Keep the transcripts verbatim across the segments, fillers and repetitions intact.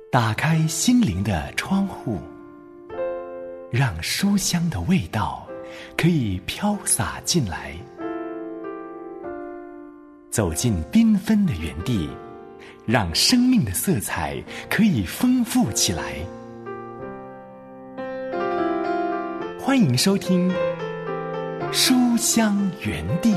打开心灵的窗户，让书香的味道可以飘洒进来。走进缤纷的园地，让生命的色彩可以丰富起来。欢迎收听书香园地。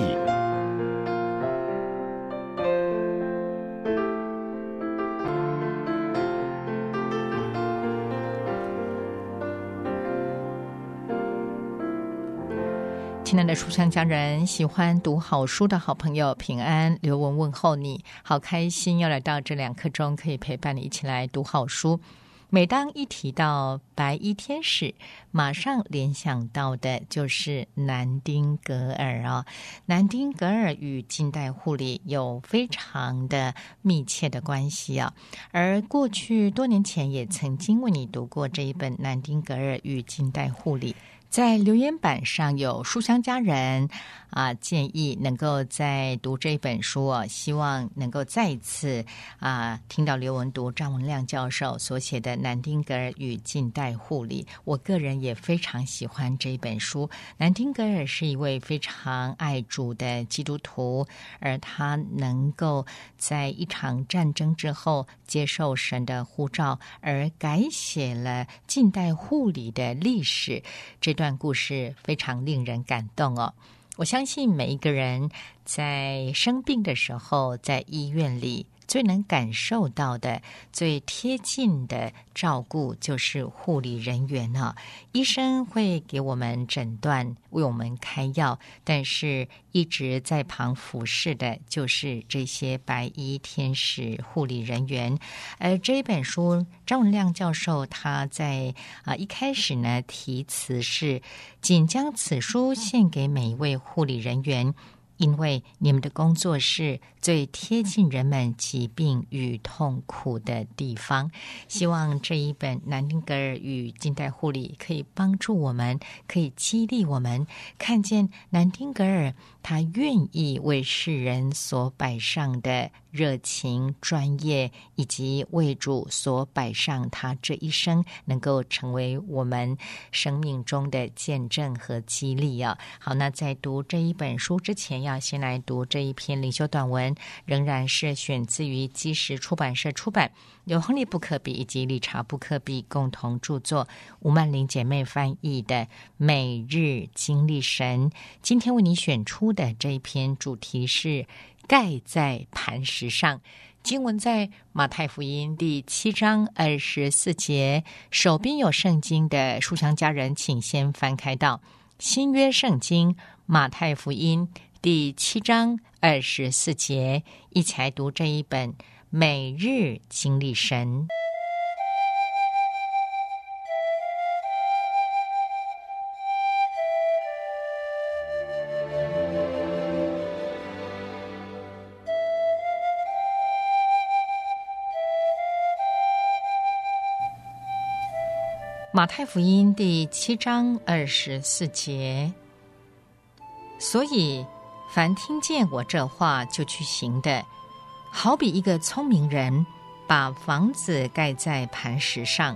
亲爱的书香家人，喜欢读好书的好朋友平安，刘文问候你，好开心要来到这两刻钟，可以陪伴你一起来读好书。每当一提到白衣天使，马上联想到的就是南丁格尔啊。南丁格尔与近代护理有非常的密切的关系啊。而过去多年前也曾经为你读过这一本《南丁格尔与近代护理》。在留言板上有书香家人啊，建议能够在读这本书哦，希望能够再一次啊听到刘文读张文亮教授所写的《南丁格尔与近代护理》。我个人也非常喜欢这本书。南丁格尔是一位非常爱主的基督徒，而他能够在一场战争之后接受神的呼召，而改写了近代护理的历史。这段故事非常令人感动哦。我相信每一个人在生病的时候，在医院里最能感受到的、最贴近的照顾就是护理人员啊。医生会给我们诊断，为我们开药，但是一直在旁俯视的就是这些白衣天使护理人员。而这一本书，张文亮教授他在啊一开始呢题词是：仅将此书献给每一位护理人员，因为你们的工作是最贴近人们疾病与痛苦的地方。希望这一本《南丁格尔与近代护理》可以帮助我们，可以激励我们，看见南丁格尔他愿意为世人所摆上的热情、专业，以及为主所摆上他这一生，能够成为我们生命中的见证和激励啊。好，那在读这一本书之前，要先来读这一篇灵修短文，仍然是选自于基石出版社出版，由亨利·布克比以及理查·布克比共同著作，吴曼玲姐妹翻译的《每日经历神》。今天为你选出的这一篇主题是盖在磐石上。经文在马太福音第七章二十四节，手边有圣经的书香家人请先翻开到新约圣经马太福音第七章二十四节，一起来读这一本每日经历神。马太福音第七章二十四节，所以凡听见我这话就去行的，好比一个聪明人把房子盖在磐石上。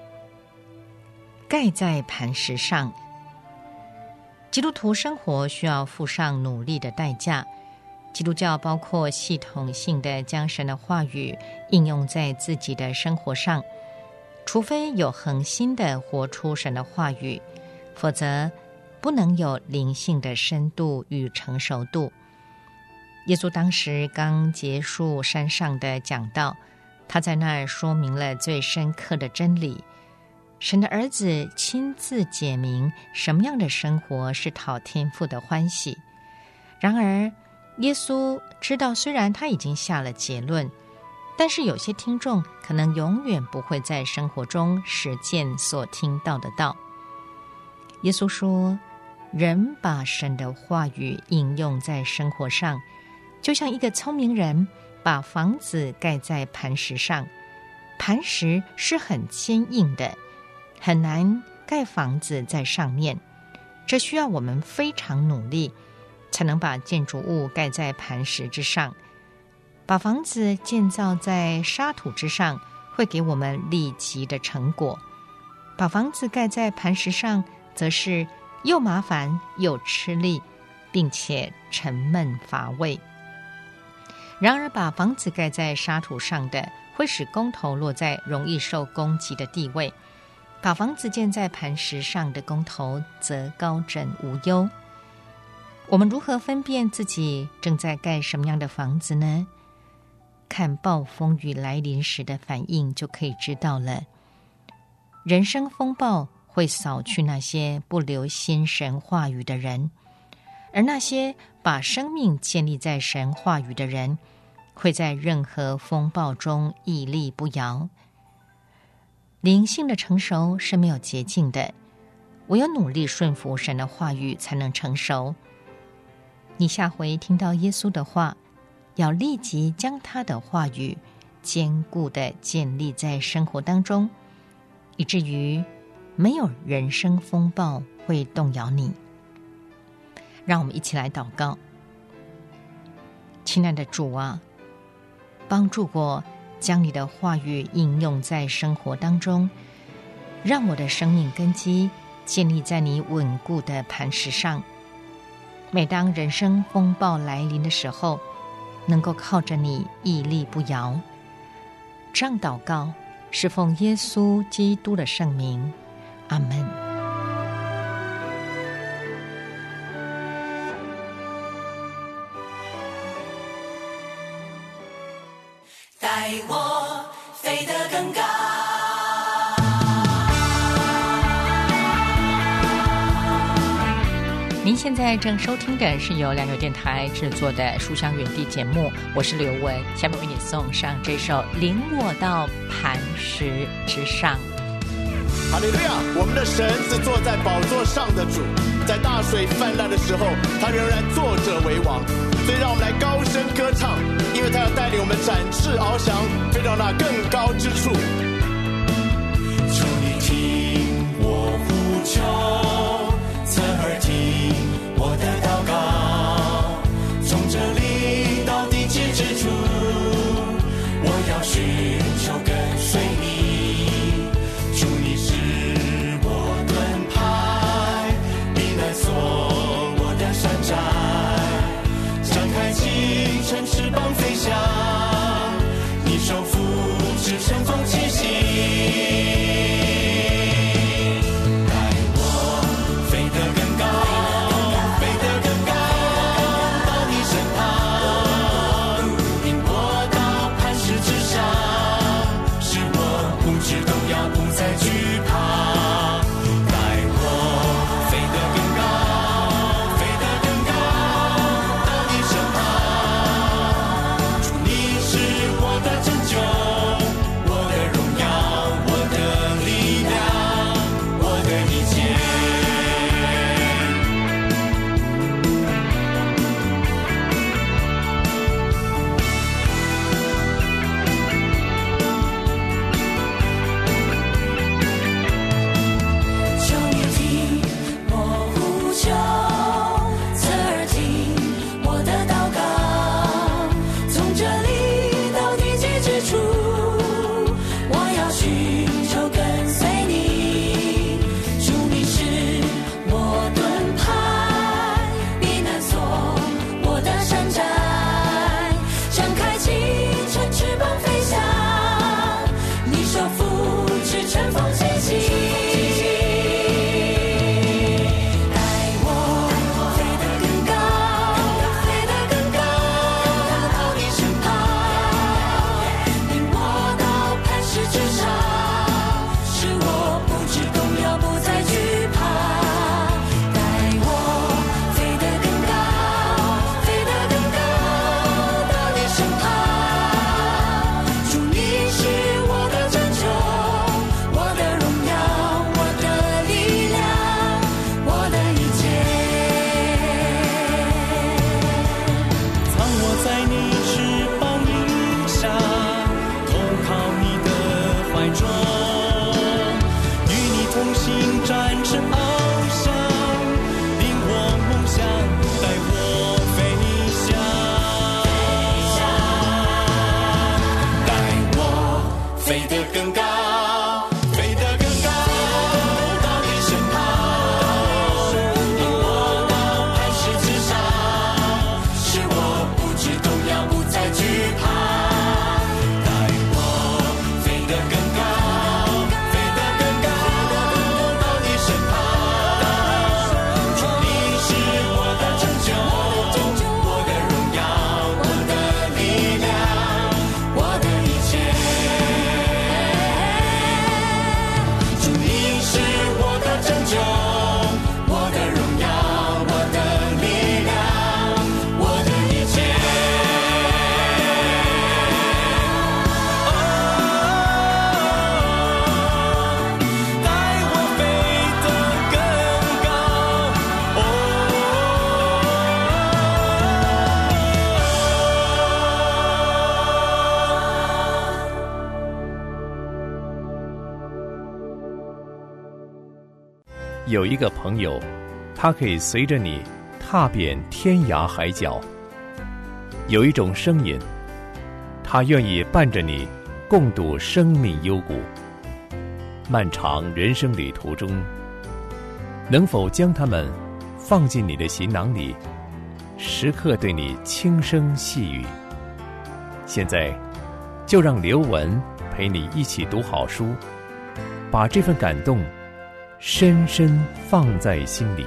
盖在磐石上，基督徒生活需要付上努力的代价。基督教包括系统性的将神的话语应用在自己的生活上，除非有恒心的活出神的话语，否则不能有灵性的深度与成熟度。耶稣当时刚结束山上的讲道，他在那儿说明了最深刻的真理。神的儿子亲自解明什么样的生活是讨天父的欢喜。然而耶稣知道，虽然他已经下了结论，但是有些听众可能永远不会在生活中实践所听到的道。耶稣说，人把神的话语应用在生活上，就像一个聪明人把房子盖在磐石上。磐石是很坚硬的，很难盖房子在上面，这需要我们非常努力，才能把建筑物盖在磐石之上。把房子建造在沙土之上会给我们立即的成果。把房子盖在磐石上，则是又麻烦又吃力，并且沉闷乏味。然而把房子盖在沙土上的，会使工头落在容易受攻击的地位；把房子建在磐石上的工头，则高枕无忧。我们如何分辨自己正在盖什么样的房子呢？看暴风雨来临时的反应就可以知道了。人生风暴会扫去那些不留心神话语的人，而那些把生命建立在神话语的人，会在任何风暴中屹立不摇。灵性的成熟是没有捷径的，唯有努力顺服神的话语才能成熟。你下回听到耶稣的话，要立即将他的话语坚固地建立在生活当中，以至于没有人生风暴会动摇你。让我们一起来祷告。亲爱的主啊，帮助我将你的话语应用在生活当中，让我的生命根基建立在你稳固的磐石上。每当人生风暴来临的时候，能够靠着你屹立不摇。这样祷告是奉耶稣基督的圣名，阿们。 带我飞得更高。 您现在正收听的是由良友电台制作的《书香园地》节目，我是刘雯，下面为你送上这首《领我到磐石之上》。 哈利路亚！我们的神是坐在宝座上的主，在大水泛滥的时候，他仍然坐着为王。所以让我们来高声歌唱，因为他要带领我们展翅翱翔，飞到那更高之处。 求你听我呼求，侧耳听我的祷告，从这里到地极之处，我要寻求跟随你。主你是我盾牌，避难所，我的山寨，张开清晨翅膀飞翔，你手扶持乘风气息。 飞得更高，飞得更高，到你身旁，引我到磐石之上，使我不知动摇，不再惧怕，带我飞得更高，飞得更高，到你身旁，主你是我的拯救，我的荣耀，我的力量，我的一切。主你是我的拯救，我的荣耀，我的力量，我的一切。带我飞得更高， 有一个朋友，他可以随着你踏遍天涯海角；有一种声音，他愿意伴着你共度生命幽谷。漫长人生旅途中，能否将他们放进你的行囊里，时刻对你轻声细语？现在，就让刘文陪你一起读好书，把这份感动深深放在心里。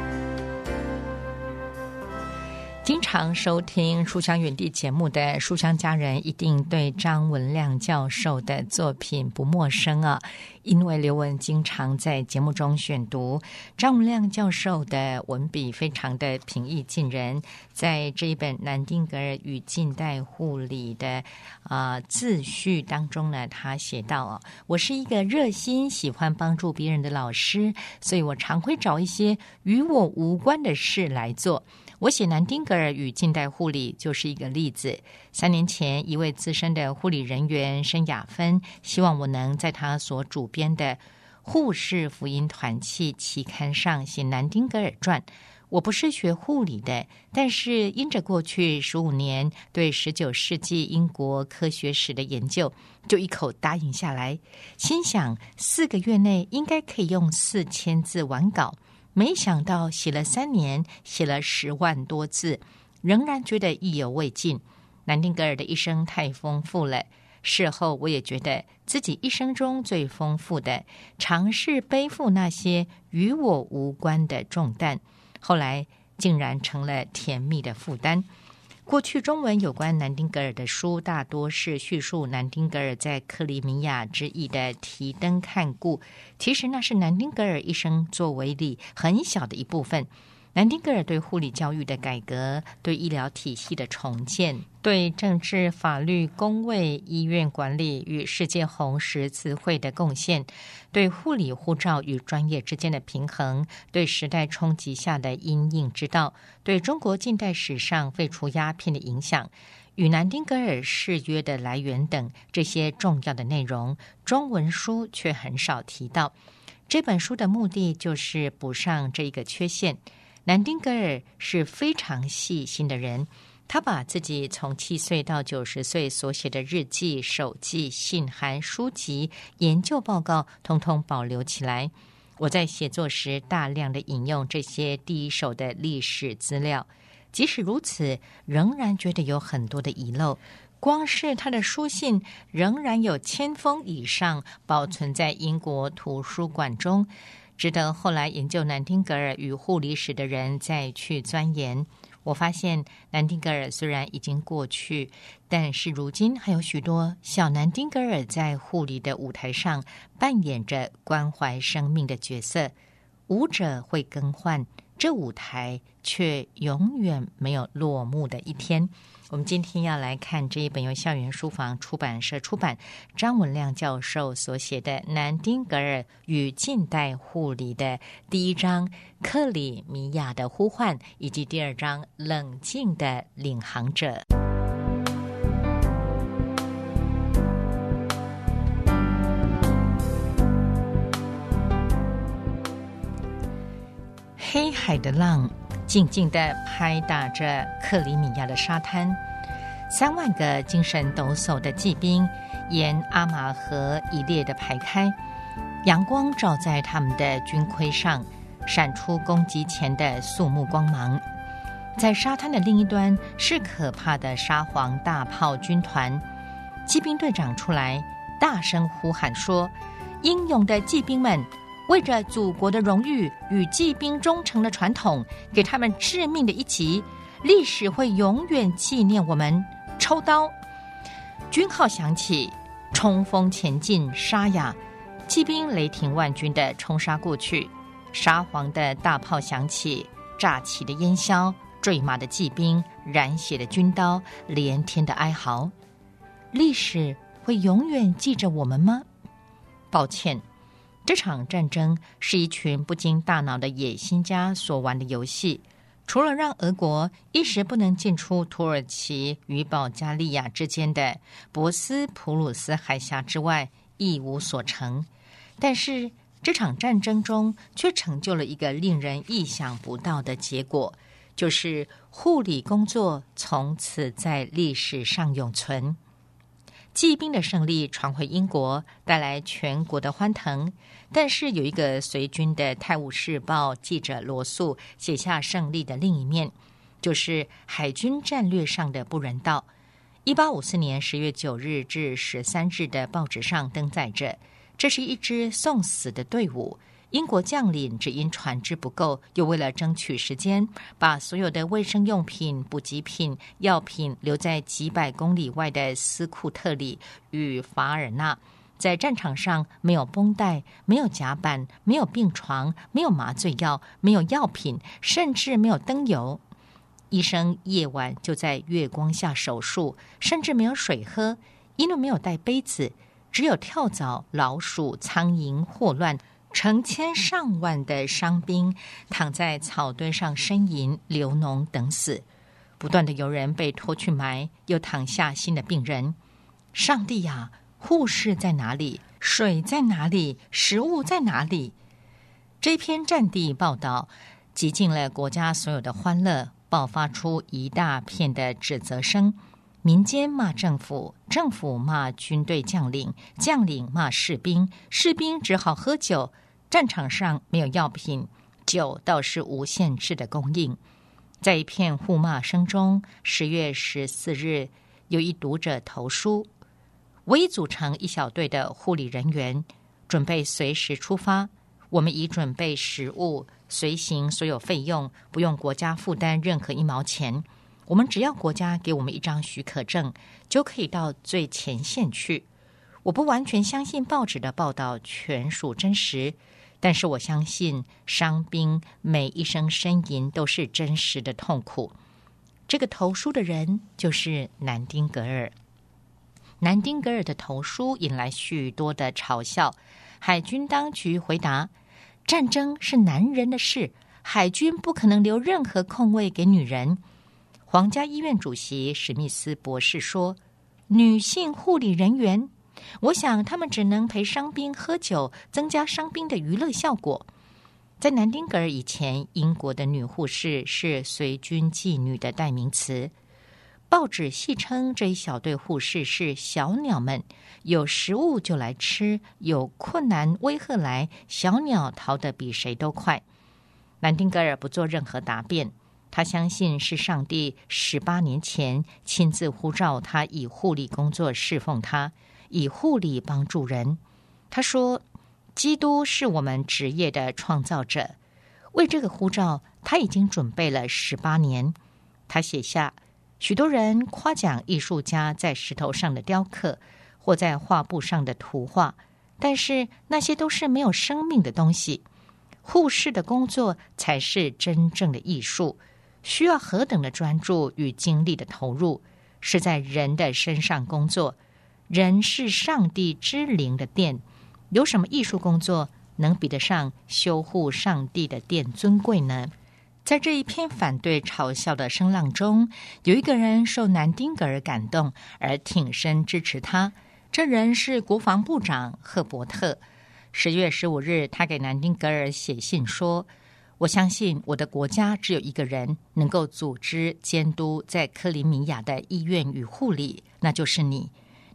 经常收听书香园地节目的书香家人一定对张文亮教授的作品不陌生啊，因为刘文经常在节目中选读。张文亮教授的文笔非常的平易近人，在这一本南丁格尔与近代护理的呃自序当中呢，他写道啊，我是一个热心喜欢帮助别人的老师，所以我常会找一些与我无关的事来做。我写南丁格尔与近代护理就是一个例子。三年前，一位资深的护理人员申雅芬希望我能在他所主编的护士福音团契期刊上写南丁格尔传。我不是学护理的，但是因着过去十五年对十九世纪英国科学史的研究，就一口答应下来，心想四个月内应该可以用四千字完稿。没想到写了三年，写了十万多字，仍然觉得意犹未尽。南丁格尔的一生太丰富了，事后我也觉得自己一生中最丰富的，尝试背负那些与我无关的重担，后来竟然成了甜蜜的负担。过去中文有关南丁格尔的书大多是叙述南丁格尔在克里米亚之役的提灯看顾，其实那是南丁格尔一生作为里很小的一部分。南丁格尔对护理教育的改革，对医疗体系的重建，对政治、法律、公卫、医院管理与世界红十字会的贡献，对护理护照与专业之间的平衡，对时代冲击下的因应之道，对中国近代史上废除鸦片的影响，与南丁格尔誓约的来源等这些重要的内容，中文书却很少提到。这本书的目的就是补上这一个缺陷。南丁格尔是非常细心的人，他把自己从七岁到九十岁所写的日记、手记、信函、书籍、研究报告统统保留起来。我在写作时大量的引用这些第一手的历史资料，即使如此，仍然觉得有很多的遗漏。光是他的书信仍然有千封以上保存在英国图书馆中，值得后来研究南丁格尔与护理史的人再去钻研。我发现南丁格尔虽然已经过去，但是如今还有许多小南丁格尔在护理的舞台上扮演着关怀生命的角色。舞者会更换，这舞台却永远没有落幕的一天。我们今天要来看这一本由校园书房出版社出版，张文亮教授所写的《南丁格尔与近代护理》的第一章《克里米亚的呼唤》，以及第二章《冷静的领航者》。黑海的浪静静地拍打着克里米亚的沙滩，三万个精神抖擞的骑兵沿阿玛河一列的排开，阳光照在他们的军盔上，闪出攻击前的肃穆光芒。在沙滩的另一端是可怕的沙皇大炮军团，骑兵队长出来大声呼喊说：英勇的骑兵们，为着祖国的荣誉与骑兵忠诚的传统，给他们致命的一击，历史会永远纪念我们。抽刀，军号响起，冲锋前进，沙哑，骑兵雷霆万钧地冲杀过去。沙皇的大炮响起，炸起的烟硝，坠马的骑兵，染血的军刀，连天的哀嚎。历史会永远记着我们吗？抱歉，这场战争是一群不经大脑的野心家所玩的游戏，除了让俄国一时不能进出土耳其与保加利亚之间的博斯普鲁斯海峡之外，一无所成。但是这场战争中却成就了一个令人意想不到的结果，就是护理工作从此在历史上永存。骑兵的胜利传回英国，带来全国的欢腾。但是有一个随军的《泰晤士报》记者罗素写下胜利的另一面，就是海军战略上的不人道。一八五四年十月九日至十三日的报纸上登载着，这是一支送死的队伍。英国将领只因船只不够，又为了争取时间，把所有的卫生用品、补给品、药品留在几百公里外的斯库特里与法尔纳。在战场上没有绷带，没有甲板，没有病床，没有麻醉药，没有药品，甚至没有灯油。医生夜晚就在月光下手术，甚至没有水喝，因为没有带杯子，只有跳蚤、老鼠、苍蝇、霍乱。成千上万的伤兵躺在草堆上呻吟、流脓等死，不断的有人被拖去埋，又躺下新的病人。上帝呀，护士在哪里？水在哪里？食物在哪里？这篇战地报道极尽了国家所有的欢乐，爆发出一大片的指责声。民间骂政府，政府骂军队将领，将领骂士兵，士兵只好喝酒。战场上没有药品，酒倒是无限制的供应。在一片互骂声中，十月十四日，有一读者投书：我已组成一小队的护理人员，准备随时出发。我们已准备食物，随行所有费用，不用国家负担任何一毛钱。我们只要国家给我们一张许可证，就可以到最前线去。我不完全相信报纸的报道全属真实，但是我相信伤兵每一声呻吟都是真实的痛苦。这个投书的人就是南丁格尔。南丁格尔的投书引来许多的嘲笑。海军当局回答：战争是男人的事，海军不可能留任何空位给女人。皇家医院主席史密斯博士说：女性护理人员，我想他们只能陪伤兵喝酒，增加伤兵的娱乐效果。在南丁格尔以前，英国的女护士是随军妓女的代名词。报纸戏称这一小队护士是小鸟们，有食物就来吃，有困难威吓来，小鸟逃得比谁都快。南丁格尔不做任何答辩，他相信是上帝十八年前亲自呼召他以护理工作侍奉他，以护理帮助人。他说，基督是我们职业的创造者，为这个呼召他已经准备了十八年。他写下，许多人夸奖艺术家在石头上的雕刻或在画布上的图画，但是那些都是没有生命的东西。护士的工作才是真正的艺术，需要何等的专注与精力的投入，是在人的身上工作。人是上帝之灵的殿，有什么艺术工作能比得上修护上帝的殿尊贵呢？在这一篇反对嘲笑的声浪中，有一个人受南丁格尔感动而挺身支持他，这人是国防部长赫伯特。十月十五日，他给南丁格尔写信说，我相信我的国家只有一个人能够组织监督在克里米亚的医院与护理，那就是你。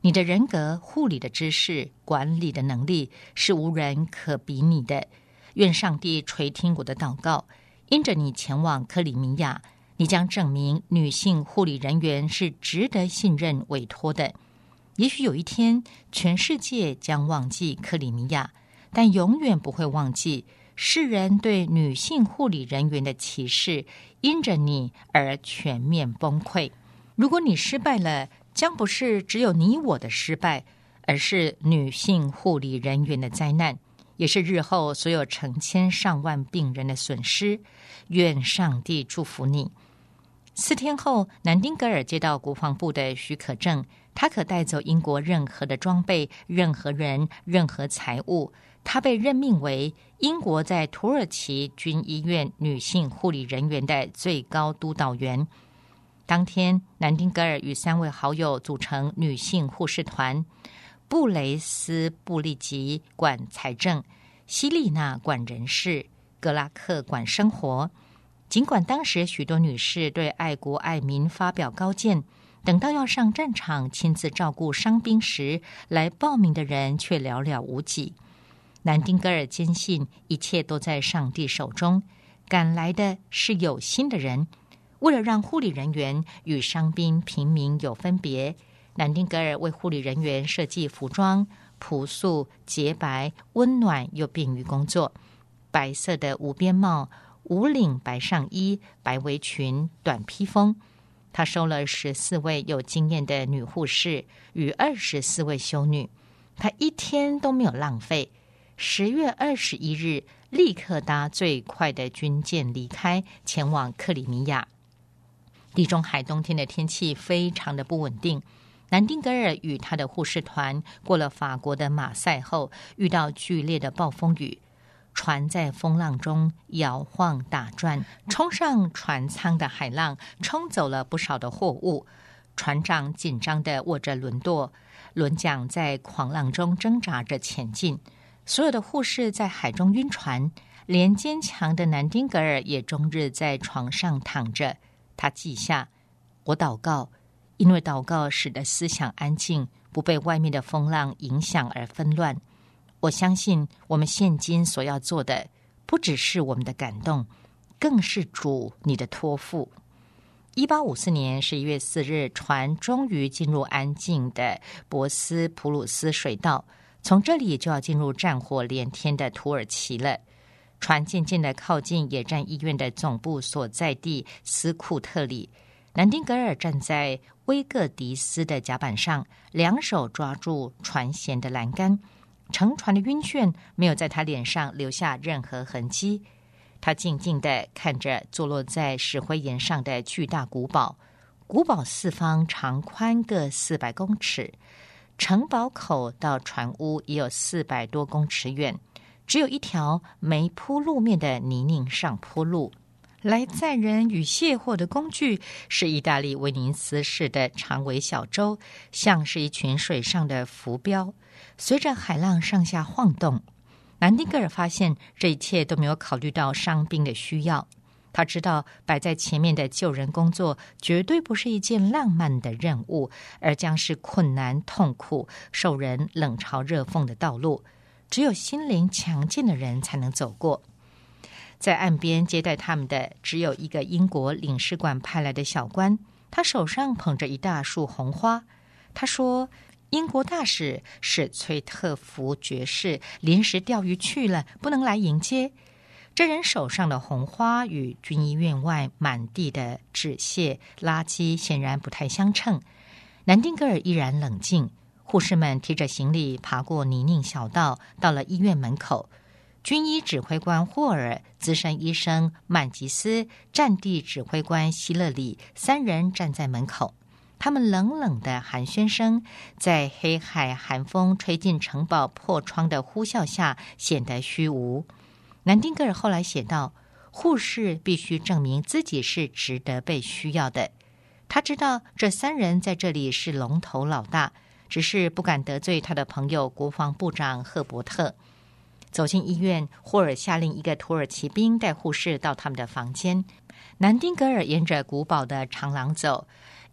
你的人格、护理的知识、管理的能力是无人可比拟的。愿上帝垂听我的祷告，因着你前往克里米亚，你将证明女性护理人员是值得信任委托的。也许有一天，全世界将忘记克里米亚，但永远不会忘记世人对女性护理人员的歧视，因着你而全面崩溃。如果你失败了，将不是只有你我的失败，而是女性护理人员的灾难，也是日后所有成千上万病人的损失。愿上帝祝福你。四天后，南丁格尔接到国防部的许可证，他可带走英国任何的装备、任何人、任何财物。他被任命为英国在土耳其军医院女性护理人员的最高督导员。当天，南丁格尔与三位好友组成女性护士团，布雷斯布利吉管财政，希丽娜管人事，格拉克管生活。尽管当时许多女士对爱国爱民发表高见，等到要上战场亲自照顾伤兵时，来报名的人却寥寥无几。南丁格尔坚信一切都在上帝手中，赶来的是有心的人。为了让护理人员与伤兵平民有分别，南丁格尔为护理人员设计服装，朴素、洁白、温暖又便于工作。白色的无边帽、无领白上衣、白围裙、短披风。他收了十四位有经验的女护士与二十四位修女，他一天都没有浪费。十月二十一日，立刻搭最快的军舰离开，前往克里米亚。地中海冬天的天气非常的不稳定。南丁格尔与他的护士团过了法国的马赛后，遇到剧烈的暴风雨，船在风浪中摇晃打转，冲上船舱的海浪冲走了不少的货物。船长紧张地握着轮舵，轮桨在狂浪中挣扎着前进。所有的护士在海中晕船，连坚强的南丁格尔也终日在床上躺着。他记下：我祷告，因为祷告使得思想安静，不被外面的风浪影响而纷乱。我相信我们现今所要做的，不只是我们的感动，更是主你的托付。一八五四年十一月四日，船终于进入安静的博斯普鲁斯水道，从这里就要进入战火连天的土耳其了。船渐渐地靠近野战医院的总部所在地斯库特里。南丁格尔站在威格迪斯的甲板上，两手抓住船舷的栏杆。乘船的晕眩没有在他脸上留下任何痕迹。他静静地看着坐落在石灰岩上的巨大古堡。古堡四方长宽各四百公尺，城堡口到船屋也有四百多公尺远，只有一条没铺路面的泥泞上坡路。来载人与卸货的工具是意大利威尼斯式的长尾小舟，像是一群水上的浮标，随着海浪上下晃动。南丁格尔发现这一切都没有考虑到伤兵的需要。他知道摆在前面的救人工作绝对不是一件浪漫的任务，而将是困难、痛苦、受人冷嘲热讽的道路，只有心灵强健的人才能走过。在岸边接待他们的只有一个英国领事馆派来的小官，他手上捧着一大束红花。他说，英国大使史崔特福爵士临时钓鱼去了，不能来迎接。这人手上的红花与军医院外满地的纸屑垃圾显然不太相称。南丁格尔依然冷静。护士们提着行李爬过泥泞小道，到了医院门口。军医指挥官霍尔、资深医生曼吉斯、战地指挥官希勒里三人站在门口。他们冷冷的寒暄声在黑海寒风吹进城堡破窗的呼啸下显得虚无。南丁格尔后来写道，护士必须证明自己是值得被需要的。他知道这三人在这里是龙头老大，只是不敢得罪他的朋友国防部长赫伯特。走进医院，霍尔下令一个土耳其兵带护士到他们的房间。南丁格尔沿着古堡的长廊走，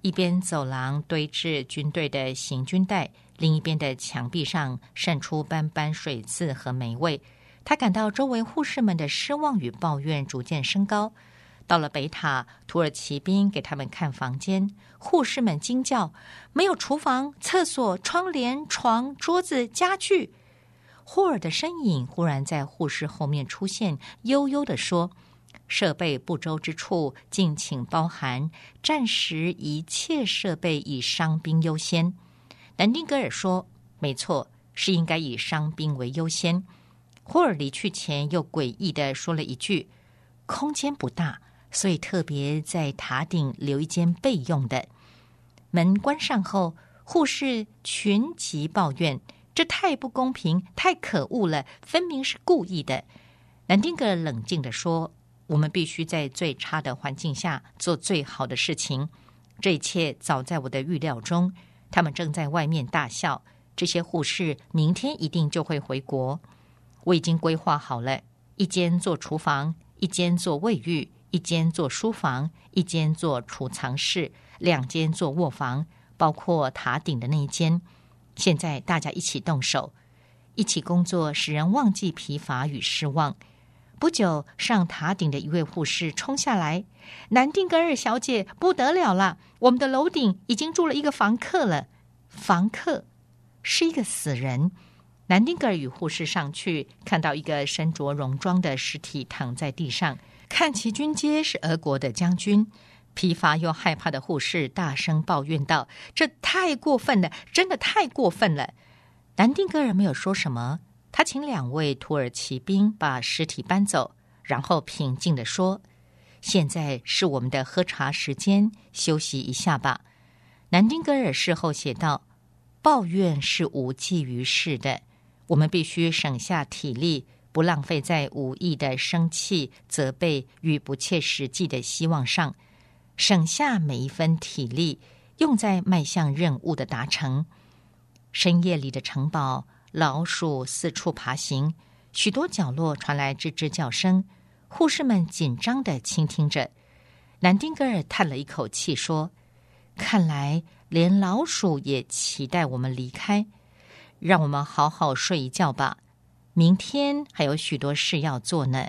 一边走廊堆置军队的行军带，另一边的墙壁上渗出斑斑水渍和霉味。他感到周围护士们的失望与抱怨逐渐升高。到了北塔，土耳其兵给他们看房间，护士们惊叫：没有厨房、厕所、窗帘、床、桌子、家具。霍尔的身影忽然在护士后面出现，悠悠地说：设备不周之处敬请包涵，暂时一切设备以伤兵优先。南丁格尔说：没错，是应该以伤兵为优先。霍尔离去前又诡异地说了一句：空间不大，所以特别在塔顶留一间备用的。门关上后，护士群集抱怨：这太不公平，太可恶了，分明是故意的。南丁格尔冷静地说：我们必须在最差的环境下做最好的事情，这一切早在我的预料中。他们正在外面大笑，这些护士明天一定就会回国。我已经规划好了，一间做厨房，一间做卫浴，一间做书房，一间做储藏室，两间做卧房，包括塔顶的那一间。现在大家一起动手，一起工作使人忘记疲乏与失望。不久，上塔顶的一位护士冲下来：南丁格尔小姐，不得了了，我们的楼顶已经住了一个房客了。房客是一个死人。南丁格尔与护士上去，看到一个身着戎装的尸体躺在地上，看其军阶是俄国的将军。疲乏又害怕的护士大声抱怨道：这太过分了，真的太过分了。南丁格尔没有说什么，他请两位土耳其兵把尸体搬走，然后平静地说：现在是我们的喝茶时间，休息一下吧。南丁格尔事后写道：抱怨是无济于事的，我们必须省下体力，不浪费在无意的生气、责备与不切实际的希望上，省下每一分体力，用在迈向任务的达成。深夜里的城堡，老鼠四处爬行，许多角落传来吱吱叫声，护士们紧张地倾听着。南丁格尔叹了一口气说：看来连老鼠也期待我们离开，让我们好好睡一觉吧，明天还有许多事要做呢。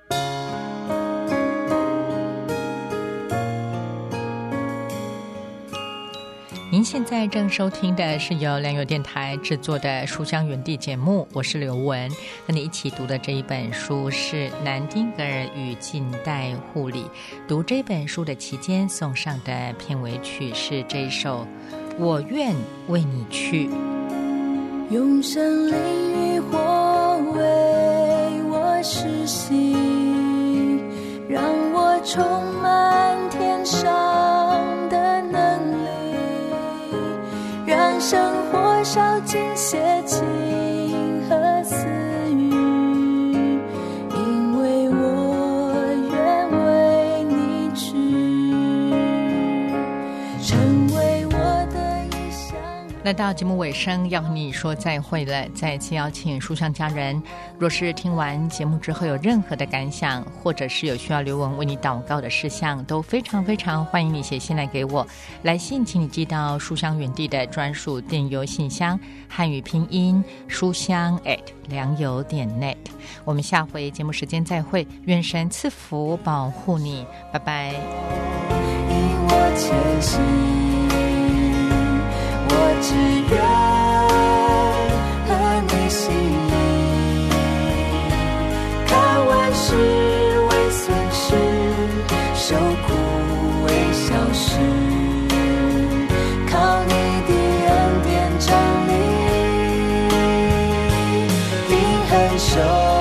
您现在正收听的是由良友电台制作的书香园地节目，我是刘文，和你一起读的这一本书是南丁格尔与近代护理。读这本书的期间送上的片尾曲是这一首《我愿为你去》。 用生灵与火为我实习，让我充满天上的能力，让生活烧尽邪情和私欲，因为我愿为你去，成为我的一项。 来到节目尾声，要和你说再会了。再次邀请书香家人，若是听完节目之后有任何的感想，或者是有需要刘文为你祷告的事项，都非常非常欢迎你写信来给我。来信请你寄到书香园地的专属电邮信箱，汉语拼音书香 at 良友点 net。 我们下回节目时间再会，愿神赐福保护你，拜拜。 引我前行，我只愿和你心意，看万事为损失，受苦为小事，靠你的恩典站立，定恒守